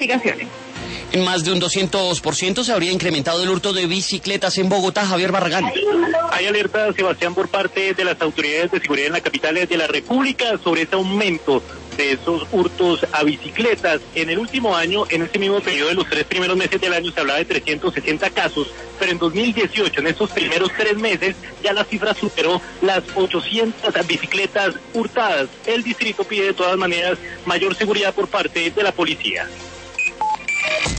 investigaciones. En más de un 200% se habría incrementado el hurto de bicicletas en Bogotá. Javier Barragán. Hay alerta, Sebastián, por parte de las autoridades de seguridad en la capital de la República sobre ese aumento de esos hurtos a bicicletas. En el último año, en este mismo periodo de los 3 primeros meses del año, se hablaba de 360 casos, pero en 2018, en estos primeros 3 meses, ya la cifra superó las 800 bicicletas hurtadas. El distrito pide de todas maneras mayor seguridad por parte de la policía.